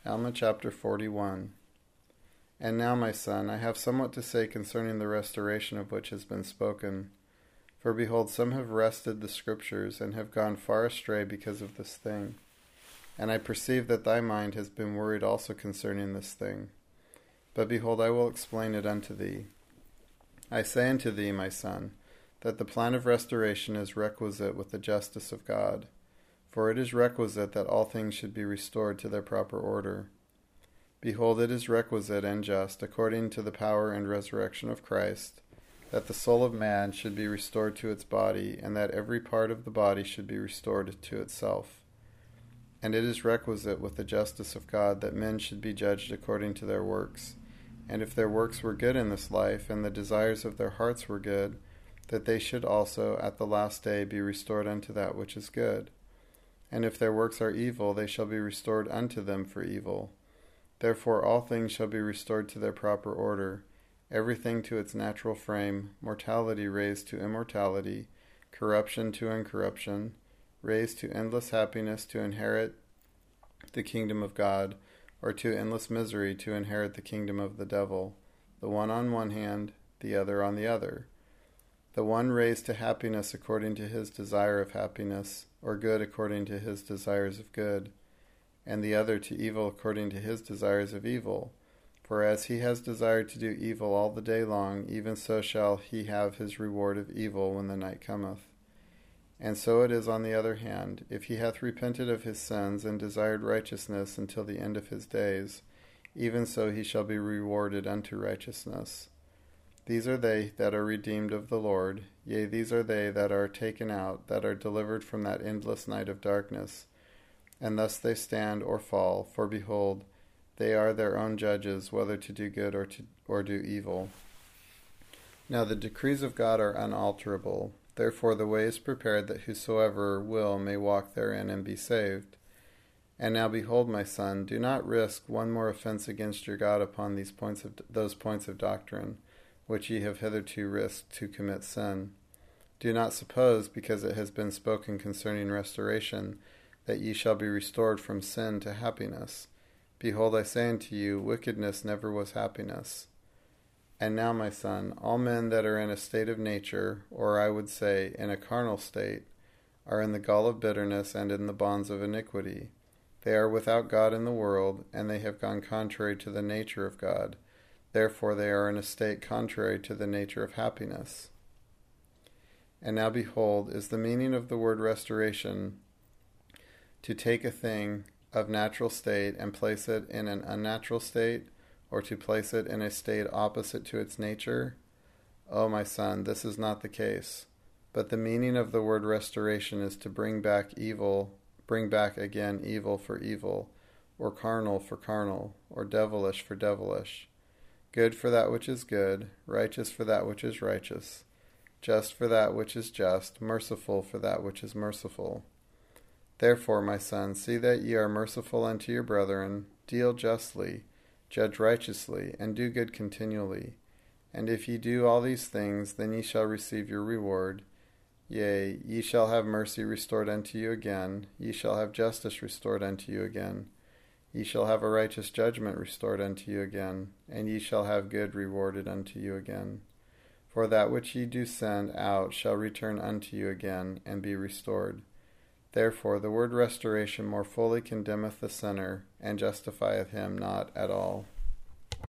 Alma chapter 41. And now, my son, I have somewhat to say concerning the restoration of which has been spoken. For behold, some have wrested the Scriptures, and have gone far astray because of this thing. And I perceive that thy mind has been worried also concerning this thing. But behold, I will explain it unto thee. I say unto thee, my son, that the plan of restoration is requisite with the justice of God. For it is requisite that all things should be restored to their proper order. Behold, it is requisite and just, according to the power and resurrection of Christ, that the soul of man should be restored to its body, and that every part of the body should be restored to itself. And it is requisite with the justice of God that men should be judged according to their works. And if their works were good in this life, and the desires of their hearts were good, that they should also at the last day be restored unto that which is good. And if their works are evil, they shall be restored unto them for evil. Therefore all things shall be restored to their proper order, everything to its natural frame, mortality raised to immortality, corruption to incorruption, raised to endless happiness to inherit the kingdom of God, or to endless misery to inherit the kingdom of the devil, the one on one hand, the other on the other. The one raised to happiness according to his desire of happiness, or good according to his desires of good, and the other to evil according to his desires of evil. For as he has desired to do evil all the day long, even so shall he have his reward of evil when the night cometh. And so it is on the other hand, if he hath repented of his sins and desired righteousness until the end of his days, even so he shall be rewarded unto righteousness. These are they that are redeemed of the Lord, yea, these are they that are taken out, that are delivered from that endless night of darkness. And thus they stand or fall, for behold, they are their own judges, whether to do good or do evil. Now the decrees of God are unalterable. Therefore the way is prepared that whosoever will may walk therein and be saved. And now behold, my son, do not risk one more offense against your God upon those points of doctrine, which ye have hitherto risked to commit sin. Do not suppose, because it has been spoken concerning restoration, that ye shall be restored from sin to happiness. Behold, I say unto you, wickedness never was happiness. And now, my son, all men that are in a state of nature, or I would say, in a carnal state, are in the gall of bitterness and in the bonds of iniquity. They are without God in the world, and they have gone contrary to the nature of God. Therefore they are in a state contrary to the nature of happiness. And now behold, is the meaning of the word restoration to take a thing of natural state and place it in an unnatural state, or to place it in a state opposite to its nature? O my son, this is not the case. But the meaning of the word restoration is to bring back again evil for evil, or carnal for carnal, or devilish for devilish, good for that which is good, righteous for that which is righteous, just for that which is just, merciful for that which is merciful. Therefore, my son, see that ye are merciful unto your brethren, deal justly, judge righteously, and do good continually. And if ye do all these things, then ye shall receive your reward. Yea, ye shall have mercy restored unto you again, ye shall have justice restored unto you again, ye shall have a righteous judgment restored unto you again, and ye shall have good rewarded unto you again. For that which ye do send out shall return unto you again, and be restored. Therefore the word restoration more fully condemneth the sinner, and justifieth him not at all.